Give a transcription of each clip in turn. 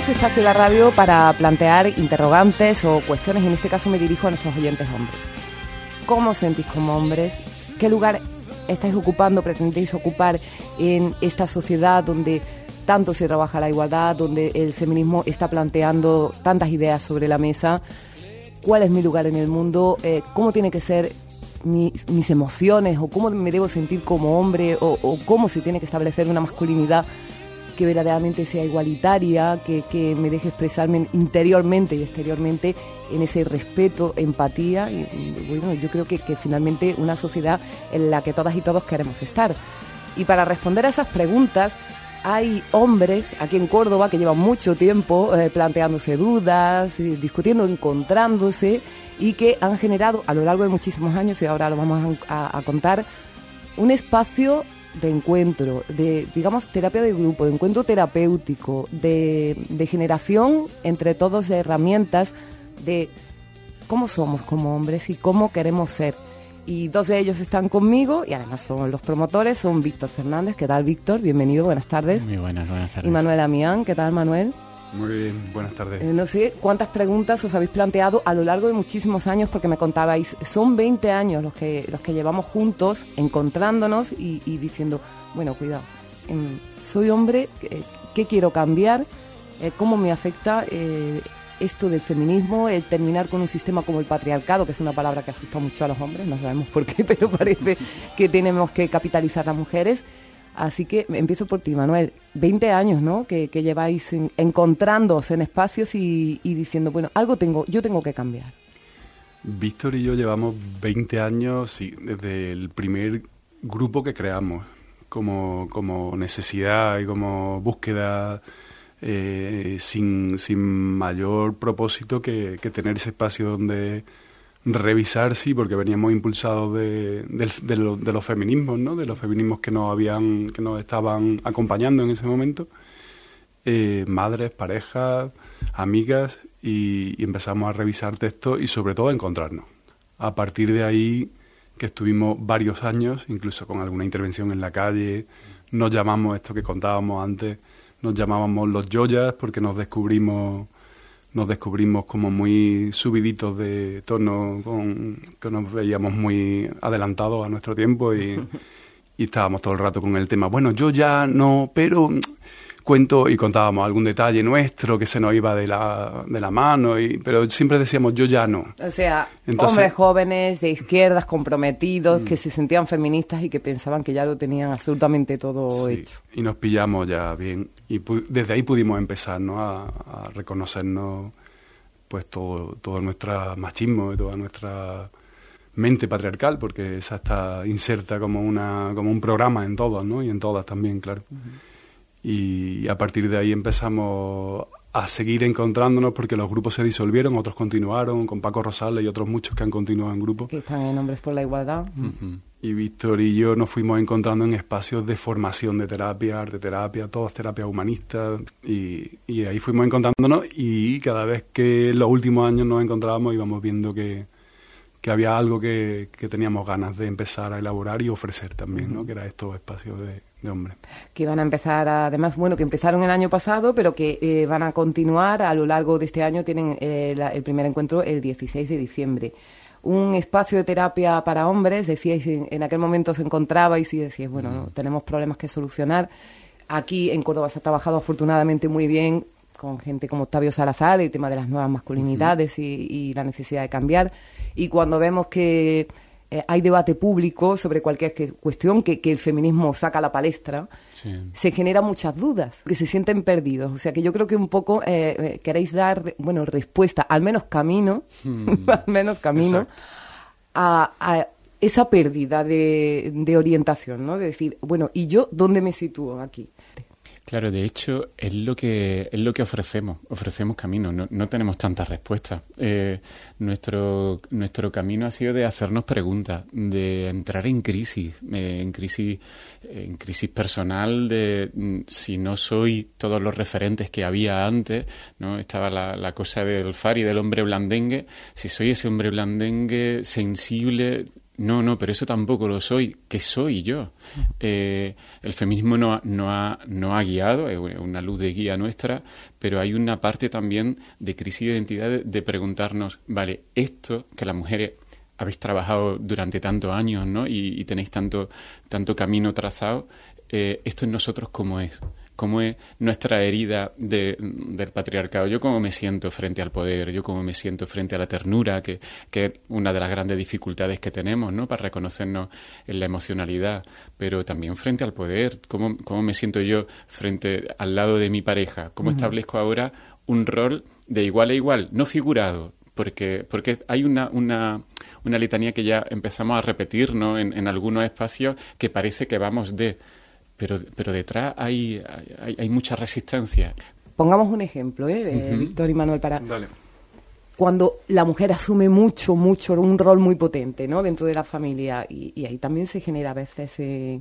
Aprovechamos este espacio de la radio para plantear interrogantes o cuestiones, en este caso me dirijo a nuestros oyentes hombres. ¿Cómo os sentís como hombres? ¿Qué lugar estáis ocupando, pretendéis ocupar en esta sociedad donde tanto se trabaja la igualdad, donde el feminismo está planteando tantas ideas sobre la mesa? ¿Cuál es mi lugar en el mundo? ¿Cómo tiene que ser mis emociones? ¿O cómo me debo sentir como hombre? ¿O cómo se tiene que establecer una masculinidad que verdaderamente sea igualitaria, que me deje expresarme interiormente y exteriormente en ese respeto, empatía? Y bueno, yo creo que finalmente una sociedad en la que todas y todos queremos estar. Y para responder a esas preguntas, hay hombres aquí en Córdoba que llevan mucho tiempo planteándose dudas, discutiendo, encontrándose, y que han generado a lo largo de muchísimos años, y ahora lo vamos a contar, un espacio de encuentro, de, digamos, terapia de grupo, de encuentro terapéutico, de generación entre todos de herramientas de cómo somos como hombres y cómo queremos ser. Y dos de ellos están conmigo y además son los promotores, son Víctor Fernández. ¿Qué tal, Víctor? Bienvenido, buenas tardes. Muy buenas tardes. Y Manuel Amián. ¿Qué tal, Manuel? Muy bien, buenas tardes. No sé cuántas preguntas os habéis planteado a lo largo de muchísimos años, porque me contabais, son 20 años los que llevamos juntos, encontrándonos y diciendo, bueno, cuidado, soy hombre, ¿qué quiero cambiar? ¿Cómo me afecta esto del feminismo, el terminar con un sistema como el patriarcado, que es una palabra que asusta mucho a los hombres, no sabemos por qué, pero parece que tenemos que capitalizar a las mujeres? Así que empiezo por ti, Manuel. 20 años, ¿no?, que lleváis encontrándoos en espacios y diciendo, bueno, yo tengo que cambiar. Víctor y yo llevamos 20 años, sí, desde el primer grupo que creamos, como necesidad y como búsqueda, sin mayor propósito que tener ese espacio donde revisar, sí, porque veníamos impulsados de los feminismos, ¿no? De los feminismos que nos estaban acompañando en ese momento, madres, parejas, amigas, y empezamos a revisar textos y sobre todo a encontrarnos. A partir de ahí, que estuvimos varios años, incluso con alguna intervención en la calle, nos llamamos, esto que contábamos antes, nos llamábamos los yoyas porque nos descubrimos como muy subiditos de tono, que nos veíamos muy adelantados a nuestro tiempo y estábamos todo el rato con el tema. Bueno, yo ya no, pero contábamos algún detalle nuestro que se nos iba de la mano, pero siempre decíamos yo ya no. O sea, entonces, hombres jóvenes de izquierdas comprometidos que se sentían feministas y que pensaban que ya lo tenían absolutamente todo hecho. Y nos pillamos ya bien. Y desde ahí pudimos empezar, ¿no?, a reconocernos pues todo nuestro machismo y toda nuestra mente patriarcal, porque esa está inserta como un programa en todas, ¿no?, y en todas también, claro. Uh-huh. Y a partir de ahí empezamos a seguir encontrándonos porque los grupos se disolvieron, otros continuaron, con Paco Rosales y otros muchos que han continuado en grupos. Que están en Hombres por la Igualdad. Uh-huh. Y Víctor y yo nos fuimos encontrando en espacios de formación de terapia, arte terapia, todas terapias humanistas, y ahí fuimos encontrándonos, y cada vez que en los últimos años nos encontrábamos íbamos viendo que había algo que teníamos ganas de empezar a elaborar y ofrecer también, ¿no?, que era estos espacios de hombres. Que van a empezar, además, bueno, que empezaron el año pasado, pero que van a continuar a lo largo de este año. Tienen el primer encuentro el 16 de diciembre. Un espacio de terapia para hombres, decíais, en aquel momento os encontrabais y decíais, bueno, no, tenemos problemas que solucionar. Aquí en Córdoba se ha trabajado afortunadamente muy bien con gente como Octavio Salazar, el tema de las nuevas masculinidades y la necesidad de cambiar. Y cuando vemos que hay debate público sobre cualquier cuestión que el feminismo saca a la palestra, sí, se generan muchas dudas, que se sienten perdidos. O sea que yo creo que un poco queréis dar, bueno, respuesta, al menos camino, a esa pérdida de orientación, ¿no? De decir, bueno, ¿y yo dónde me sitúo aquí? Claro, de hecho, es lo que ofrecemos camino, no tenemos tantas respuestas. Nuestro camino ha sido de hacernos preguntas, de entrar en crisis personal, de si no soy todos los referentes que había antes, ¿no? Estaba la cosa del Fari, del hombre blandengue. Si soy ese hombre blandengue sensible, No, pero eso tampoco lo soy. ¿Qué soy yo? El feminismo no ha guiado, es una luz de guía nuestra, pero hay una parte también de crisis de identidad, de preguntarnos, vale, esto que las mujeres habéis trabajado durante tantos años, ¿no? Y tenéis tanto camino trazado, esto en nosotros ¿cómo es? ¿Cómo es nuestra herida del patriarcado? Yo cómo me siento frente al poder, yo cómo me siento frente a la ternura, que es una de las grandes dificultades que tenemos, ¿no? Para reconocernos en la emocionalidad, pero también frente al poder, cómo me siento yo al lado de mi pareja, cómo establezco ahora un rol de igual a igual, no figurado, porque hay una letanía que ya empezamos a repetir, ¿no? En algunos espacios que parece que vamos pero detrás hay mucha resistencia. Pongamos un ejemplo, de Víctor y Manuel, para... Dale. Cuando la mujer asume mucho, un rol muy potente, ¿no? Dentro de la familia, y ahí también se genera a veces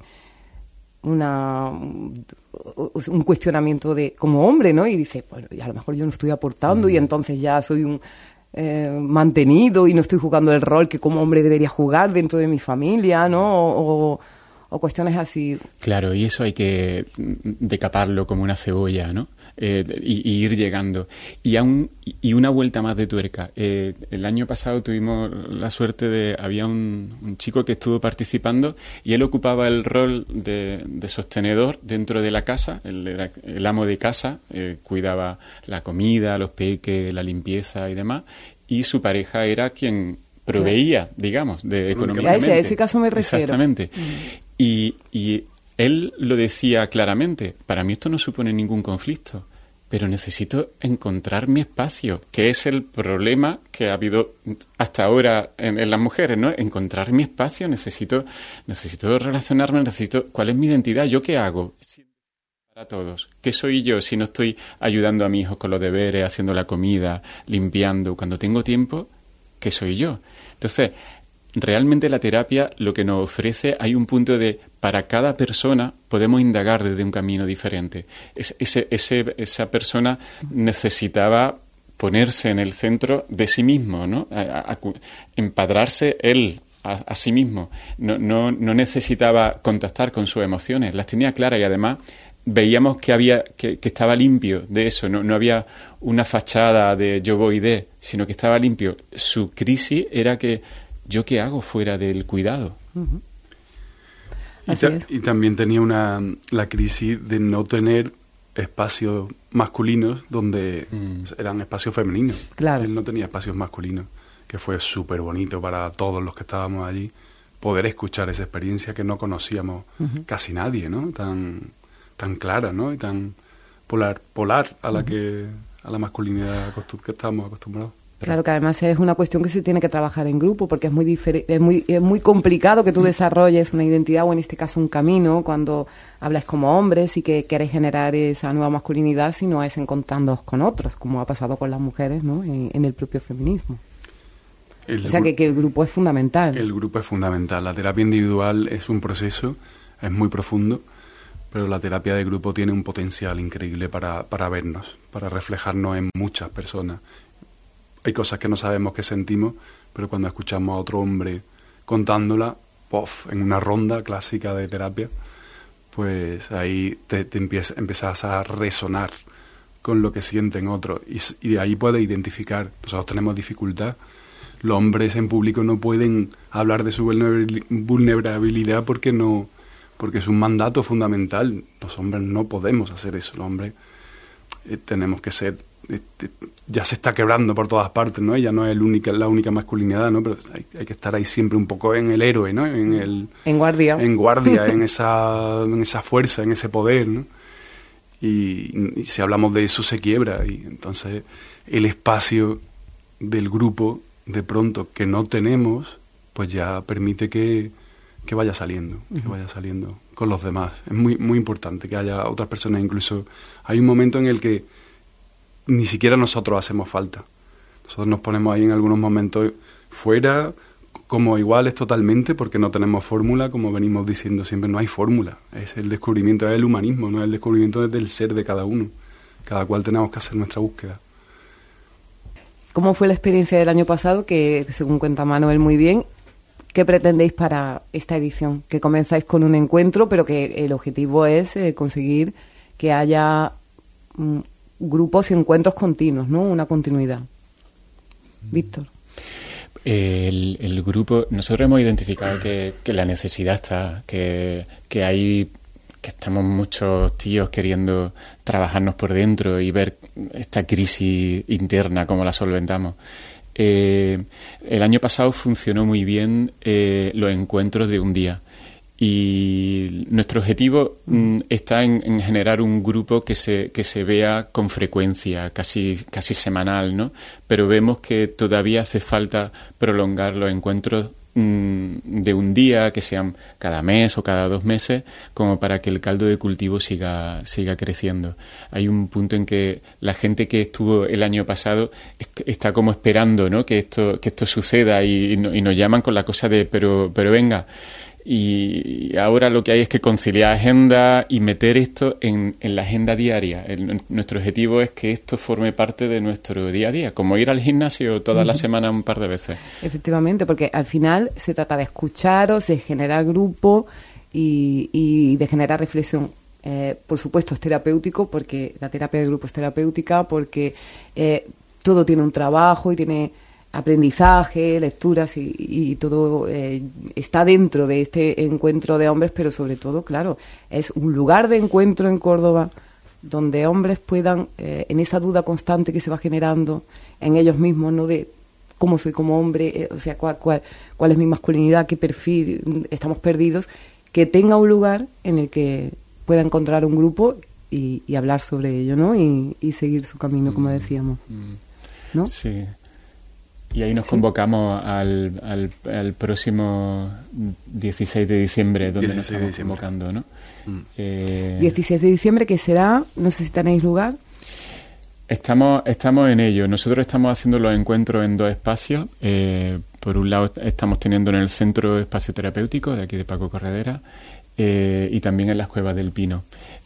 un cuestionamiento como hombre, ¿no? Y dice, bueno, y a lo mejor yo no estoy aportando y entonces ya soy un mantenido y no estoy jugando el rol que como hombre debería jugar dentro de mi familia, ¿no? O cuestiones así. Claro, y eso hay que decaparlo como una cebolla, ¿no? Y ir llegando. Y una vuelta más de tuerca. El año pasado tuvimos la suerte había un chico que estuvo participando y él ocupaba el rol de sostenedor dentro de la casa. Él era el amo de casa, cuidaba la comida, los peques, la limpieza y demás. Y su pareja era quien proveía, digamos, económicamente. A ese caso me refiero. Exactamente. Y él lo decía claramente, para mí esto no supone ningún conflicto, pero necesito encontrar mi espacio, que es el problema que ha habido hasta ahora en las mujeres, ¿no? Encontrar mi espacio, necesito relacionarme, ¿cuál es mi identidad? ¿Yo qué hago? Para todos. ¿Qué soy yo si no estoy ayudando a mis hijos con los deberes, haciendo la comida, limpiando? Cuando tengo tiempo, ¿qué soy yo? Entonces, realmente la terapia lo que nos ofrece, hay un punto para cada persona podemos indagar desde un camino diferente. Esa persona necesitaba ponerse en el centro de sí mismo, ¿no? Empadrarse él a sí mismo. No necesitaba contactar con sus emociones, las tenía claras y además veíamos que estaba limpio de eso, no había una fachada de yo voy sino que estaba limpio. Su crisis era que ¿yo qué hago fuera del cuidado? Uh-huh. Y también tenía la crisis de no tener espacios masculinos donde eran espacios femeninos. Claro. Él no tenía espacios masculinos, que fue súper bonito para todos los que estábamos allí, poder escuchar esa experiencia que no conocíamos casi nadie, ¿no? Tan clara, ¿no? Y tan polar a la masculinidad que estábamos acostumbrados. Claro, que además es una cuestión que se tiene que trabajar en grupo, porque es muy complicado que tú desarrolles una identidad, o en este caso un camino, cuando hablas como hombres y que quieres generar esa nueva masculinidad, si no es encontrándoos con otros, como ha pasado con las mujeres, ¿no? En el propio feminismo. O sea, que el grupo es fundamental. El grupo es fundamental. La terapia individual es un proceso, es muy profundo, pero la terapia de grupo tiene un potencial increíble para vernos, para reflejarnos en muchas personas. Hay cosas que no sabemos que sentimos, pero cuando escuchamos a otro hombre contándola, en una ronda clásica de terapia, pues ahí te empiezas a resonar con lo que sienten otros. Y de ahí puedes identificar. Nosotros tenemos dificultad. Los hombres en público no pueden hablar de su vulnerabilidad porque es un mandato fundamental. Los hombres no podemos hacer eso. Los hombres tenemos que ser... ya se está quebrando por todas partes, ¿no? Ella no es la única masculinidad, ¿no? Pero hay que estar ahí siempre un poco en el héroe, ¿no? En guardia. En guardia, en esa fuerza, en ese poder, ¿no? Y si hablamos de eso se quiebra. Y entonces el espacio del grupo, de pronto, que no tenemos, pues ya permite que vaya saliendo, con los demás. Es muy, muy importante que haya otras personas. Incluso hay un momento en el que ni siquiera nosotros hacemos falta. Nosotros nos ponemos ahí en algunos momentos fuera, como iguales totalmente, porque no tenemos fórmula, como venimos diciendo siempre, no hay fórmula. Es el descubrimiento, es el humanismo, no es el descubrimiento del ser de cada uno. Cada cual tenemos que hacer nuestra búsqueda. ¿Cómo fue la experiencia del año pasado? Que, según cuenta Manuel muy bien, ¿Qué pretendéis para esta edición? Que comenzáis con un encuentro, pero que el objetivo es conseguir que haya grupos y encuentros continuos, ¿no? Una continuidad. Víctor. El grupo, nosotros hemos identificado que la necesidad está, que estamos muchos tíos queriendo trabajarnos por dentro y ver esta crisis interna, cómo la solventamos. El año pasado funcionó muy bien los encuentros de un día. Y nuestro objetivo está en generar un grupo que se vea con frecuencia, casi semanal, ¿no? Pero vemos que todavía hace falta prolongar los encuentros de un día, que sean cada mes o cada 2 meses, como para que el caldo de cultivo siga creciendo. Hay un punto en que la gente que estuvo el año pasado está como esperando, ¿no? que esto suceda y nos llaman con la cosa de pero venga. Y ahora lo que hay es que conciliar agenda y meter esto en la agenda diaria. Nuestro objetivo es que esto forme parte de nuestro día a día, como ir al gimnasio todas las semanas un par de veces. Efectivamente, porque al final se trata de escucharos, de generar grupo y de generar reflexión. Por supuesto es terapéutico, porque la terapia de grupo es terapéutica, porque todo tiene un trabajo y tiene aprendizaje, lecturas y todo está dentro de este encuentro de hombres, pero sobre todo, claro, es un lugar de encuentro en Córdoba donde hombres puedan, en esa duda constante que se va generando en ellos mismos, ¿no? De cómo soy como hombre, o sea, cuál es mi masculinidad, qué perfil, estamos perdidos, que tenga un lugar en el que pueda encontrar un grupo y hablar sobre ello, ¿no? Y seguir su camino, como decíamos, ¿no? Sí. Y ahí nos convocamos al próximo 16 de diciembre, donde nos estamos convocando, ¿no? 16 de diciembre, que será, no sé si tenéis lugar. Estamos en ello. Nosotros estamos haciendo los encuentros en 2 espacios. Por un lado estamos teniendo en el Centro Espacio Terapéutico, de aquí de Paco Corredera, y también en las Cuevas del Pino.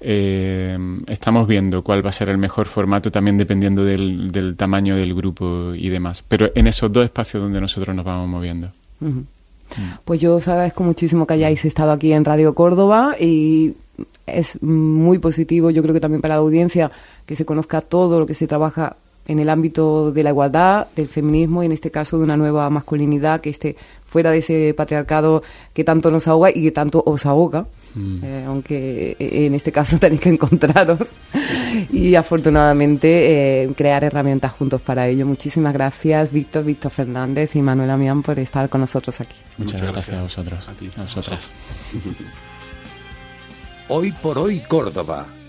Estamos viendo cuál va a ser el mejor formato, también dependiendo del tamaño del grupo y demás. Pero en esos 2 espacios donde nosotros nos vamos moviendo. Pues yo os agradezco muchísimo que hayáis estado aquí en Radio Córdoba y es muy positivo, yo creo que también para la audiencia, que se conozca todo lo que se trabaja en el ámbito de la igualdad, del feminismo y en este caso de una nueva masculinidad que esté fuera de ese patriarcado que tanto nos ahoga y que tanto os ahoga, aunque en este caso tenéis que encontraros y afortunadamente crear herramientas juntos para ello. Muchísimas gracias Víctor Fernández y Manuel Amián por estar con nosotros aquí. Muchas gracias a vosotros, a ti, a vosotras. Hoy por hoy Córdoba.